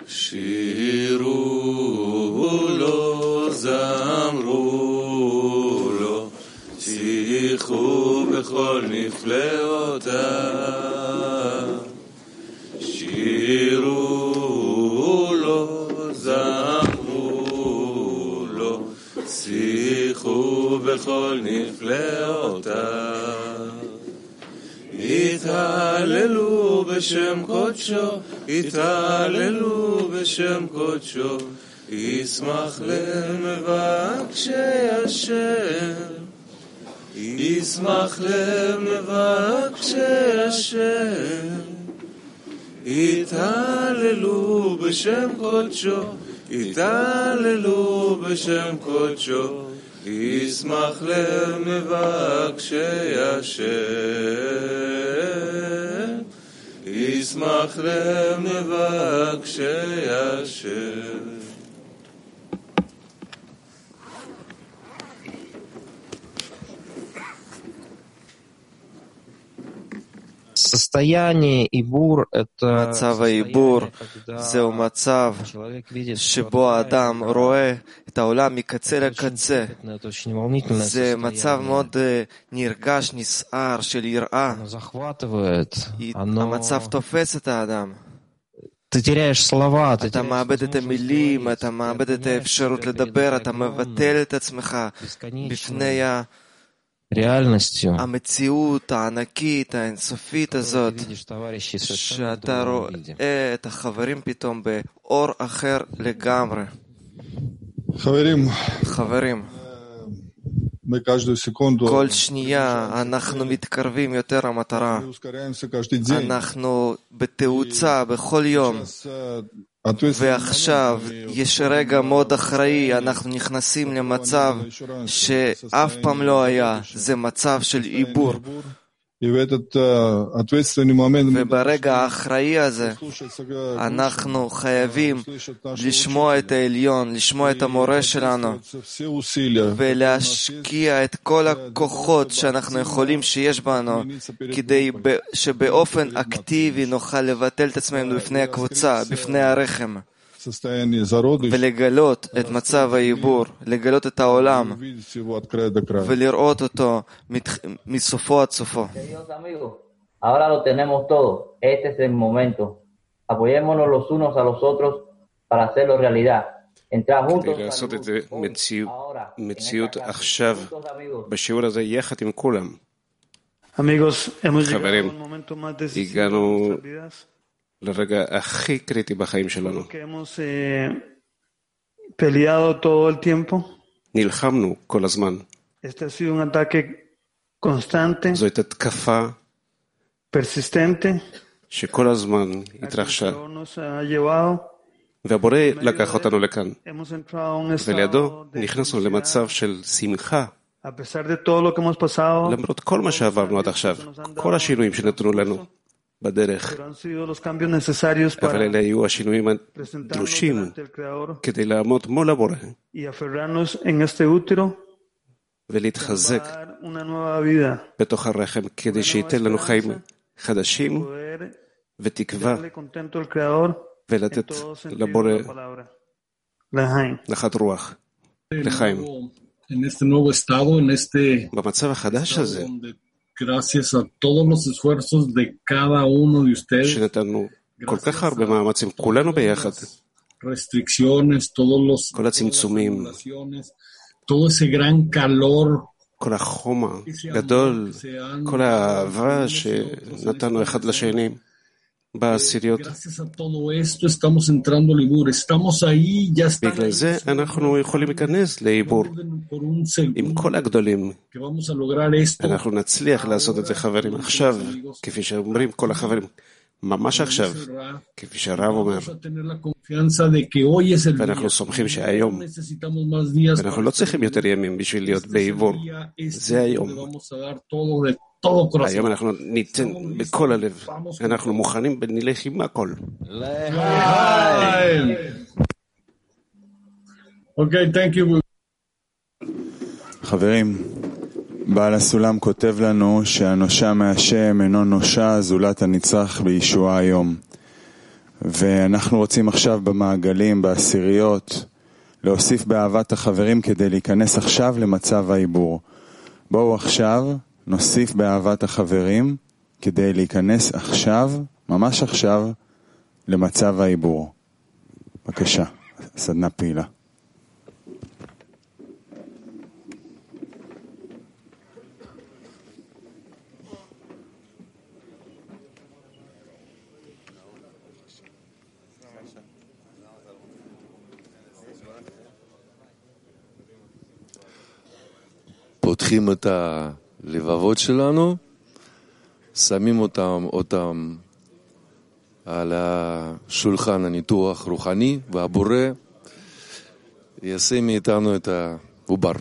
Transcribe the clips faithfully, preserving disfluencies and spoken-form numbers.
שירו לו, זמרו לו, שיחו בכל נפלאותיו. שירו לו, זמרו לו, שיחו בכל נפלאותיו. התהללו בשם קודשו, התהללו בשם קודשו, ישמח למבקשי השם, ישמח למבקשי השם. התהללו בשם קודשו, התהללו בשם קודשו, ישמח למבקשי השם, ישמח למבקשי השם. מצב העיבור זהו מצב שבו האדם רואה את העולם מקצה לקצה. זה מצב מאוד נרגש, נסער, של יראה. המצב תופס את האדם. אתה מאבד את המילים, אתה מאבד את האפשרות לדבר, אתה מבטל את עצמך בפני ה... המציאות הענקית, האינסופית הזאת, שאתה רואה את החברים פתאום באור אחר לגמרי. חברים, חברים, כל שנייה אנחנו מתקרבים יותר למטרה. אנחנו בתאוצה בכל יום. ועכשיו יש רגע מאוד אחראי, אנחנו נכנסים למצב שאף פעם לא היה, זה מצב של עיבור. וברגע האחראי הזה אנחנו חייבים לשמוע את העליון, לשמוע את המורה שלנו ולהשקיע את כל הכוחות שאנחנו יכולים שיש בנו כדי שבאופן אקטיבי נוכל לבטל את עצמנו בפני הקבוצה, בפני הרחם, ולגלות את מצב העיבור, לגלות את העולם ולראות אותו מסופו עד סופו. Ahora lo tenemos todo. Este es el momento. Apoyémonos los unos a los otros para hacerlo realidad. Entrar juntos. כדי לעשות את זה מציאות עכשיו בשיעור הזה יחד עם כולם. חברים, הגענו לרגע הכי קריטי בחיים שלנו. נלחמנו כל הזמן. זו הייתה תקפה שכל הזמן התרחשה. והבורא לקח אותנו לכאן. ולידו נכנסנו למצב של שמחה. למרות כל מה שעברנו עד עכשיו, כל השינויים שנתנו לנו בדרך. אבל אלה היו השינויים הדרושים כדי לעמוד מול הבורא ולהתחזק בתוך הרחם כדי שייתן לנו חיים חדשים ותקווה ולתת לבורא נחת רוח לחיים. במצב החדש הזה שנתנו כל כך הרבה מאמצים, כולנו ביחד, כל הצמצומים, כל החום הגדול, כל האהבה שנתנו אחד לשני בעשיריות. בגלל זה אנחנו יכולים להיכנס לעיבור עם כל הגדולים. אנחנו נצליח לעשות את זה, חברים, עכשיו, כפי שאומרים כל החברים, ממש עכשיו, כפי שהרב אומר. ואנחנו סומכים שהיום, ואנחנו לא צריכים יותר ימים בשביל להיות בעיבור. זה היום. היום אנחנו ניתן בכל הלב. אנחנו מוכנים ונלך עם הכל. אוקיי, thank you. חברים, בעל הסולם כותב לנו שהנושע מהשם אינו נושע זולת הנצרך בישועה היום. ואנחנו רוצים עכשיו במעגלים, בעשיריות, להוסיף באהבת החברים כדי להיכנס עכשיו למצב העיבור. בואו עכשיו נוסיף באהבת החברים כדי להיכנס עכשיו, ממש עכשיו, למצב העיבור. בבקשה, סדנה פעילה. פותחים את הלבבות שלנו, שמים אותם, אותם על השולחן הניתוח רוחני, והבורא יעשה מאיתנו את העובר.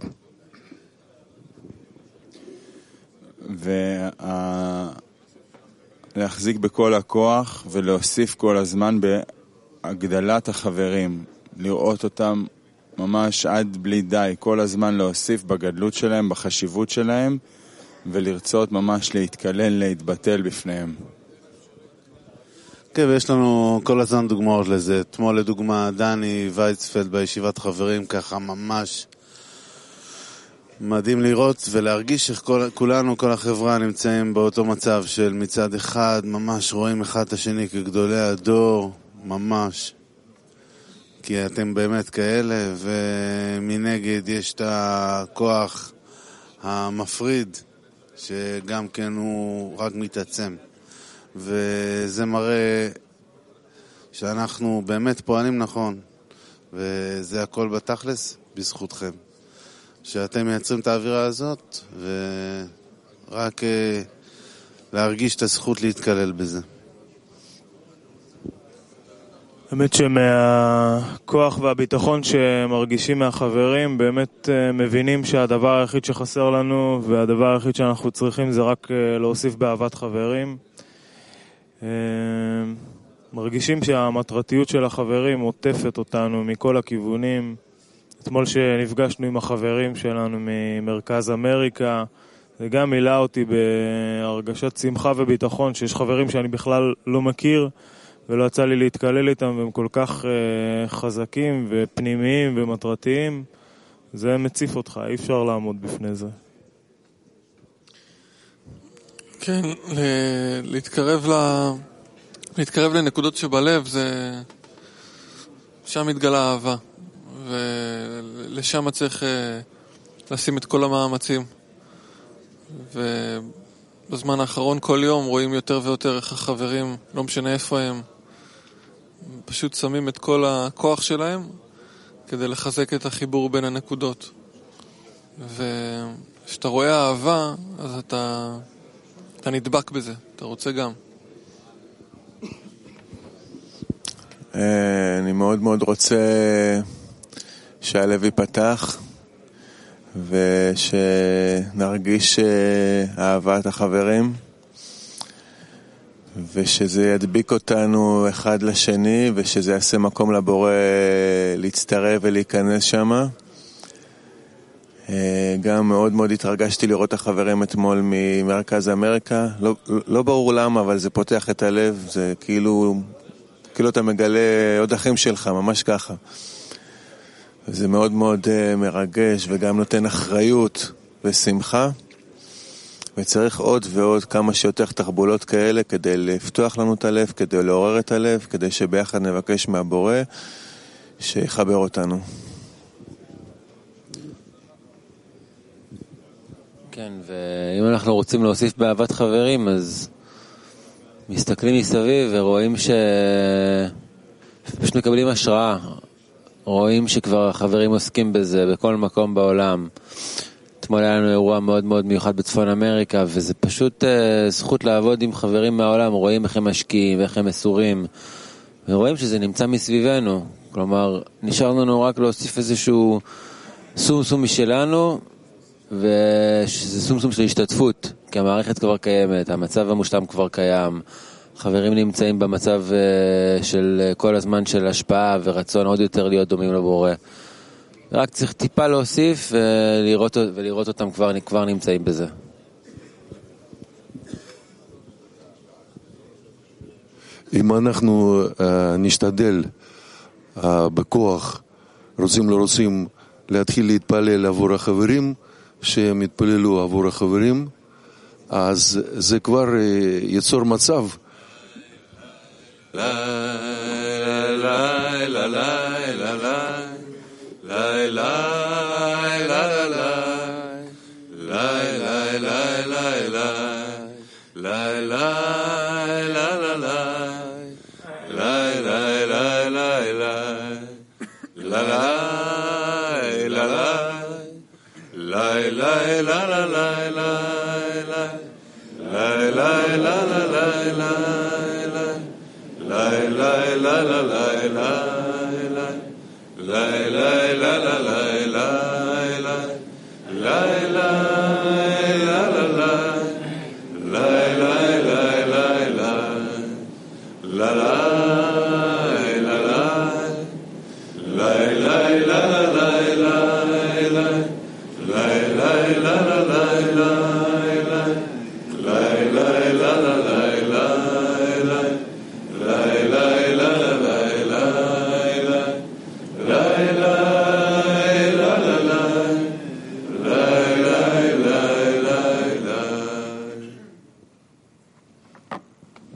ולהחזיק בכל הכוח ולהוסיף כל הזמן בהגדלת החברים, לראות אותם ממש עד בלי די, כל הזמן להוסיף בגדלות שלהם, בחשיבות שלהם, ולרצות ממש להתקלל, להתבטל בפניהם. כן, ויש לנו כל הזמן דוגמאות לזה. אתמול לדוגמה, דני וייצפלד בישיבת חברים, ככה ממש מדהים לראות ולהרגיש שכולנו, כל החברה נמצאים באותו מצב של מצד אחד, ממש רואים אחד את השני כגדולי הדור, ממש. כי אתם באמת כאלה, ומנגד יש את הכוח המפריד, שגם כן הוא רק מתעצם. וזה מראה שאנחנו באמת פועלים נכון, וזה הכל בתכלס בזכותכם. שאתם מייצרים את האווירה הזאת, ורק להרגיש את הזכות להתקלל בזה. האמת שמהכוח והביטחון שמרגישים מהחברים, באמת מבינים שהדבר היחיד שחסר לנו והדבר היחיד שאנחנו צריכים זה רק להוסיף באהבת חברים. מרגישים שהמטרתיות של החברים עוטפת אותנו מכל הכיוונים. אתמול שנפגשנו עם החברים שלנו ממרכז אמריקה, זה גם מילא אותי בהרגשת שמחה וביטחון שיש חברים שאני בכלל לא מכיר, ולא יצא לי להתקלל איתם, והם כל כך uh, חזקים ופנימיים ומטרתיים, זה מציף אותך, אי אפשר לעמוד בפני זה. כן, ל- להתקרב, ל- להתקרב לנקודות שבלב, זה... שם מתגלה אהבה, ולשם צריך uh, לשים את כל המאמצים. ובזמן האחרון כל יום רואים יותר ויותר איך החברים, לא משנה איפה הם, פשוט שמים את כל הכוח שלהם כדי לחזק את החיבור בין הנקודות. וכשאתה רואה אהבה, אז אתה, אתה נדבק בזה, אתה רוצה גם. אני מאוד מאוד רוצה שהלב ייפתח ושנרגיש אהבת החברים ושזה ידביק אותנו אחד לשני ושזה יעשה מקום לבורא להצטרף ולהיכנס שם. גם מאוד מאוד התרגשתי לראות החברים אתמול ממרכז אמריקה, לא, לא ברור למה, אבל זה פותח את הלב, זה כאילו, כאילו אתה מגלה עוד אחים שלך, ממש ככה. זה מאוד מאוד מרגש וגם נותן אחריות ושמחה, וצריך עוד ועוד כמה שיותר תחבולות כאלה כדי לפתוח לנו את הלב, כדי לעורר את הלב, כדי שביחד נבקש מהבורא שיחבר אותנו. כן, ואם אנחנו רוצים להוסיף באהבת חברים, אז מסתכלים מסביב ורואים שפשוט מקבלים השראה. רואים שכבר החברים עוסקים בזה בכל מקום בעולם. אתמול היה לנו אירוע מאוד מאוד מיוחד בצפון אמריקה, וזה פשוט uh, זכות לעבוד עם חברים מהעולם. רואים איך הם משקיעים ואיך הם מסורים, ורואים שזה נמצא מסביבנו. כלומר, נשאר לנו רק להוסיף איזשהו סום סום משלנו, ושזה סום סום של השתתפות, כי המערכת כבר קיימת, המצב המושלם כבר קיים, חברים נמצאים במצב uh, של כל הזמן של השפעה ורצון עוד יותר להיות דומים לבורא. רק צריך טיפה להוסיף ולראות, ולראות אותם כבר, כבר נמצאים בזה. אם אנחנו נשתדל בכוח, רוצים לא רוצים, להתחיל להתפלל עבור החברים, שהם יתפללו עבור החברים, אז זה כבר ייצור מצב. La la la la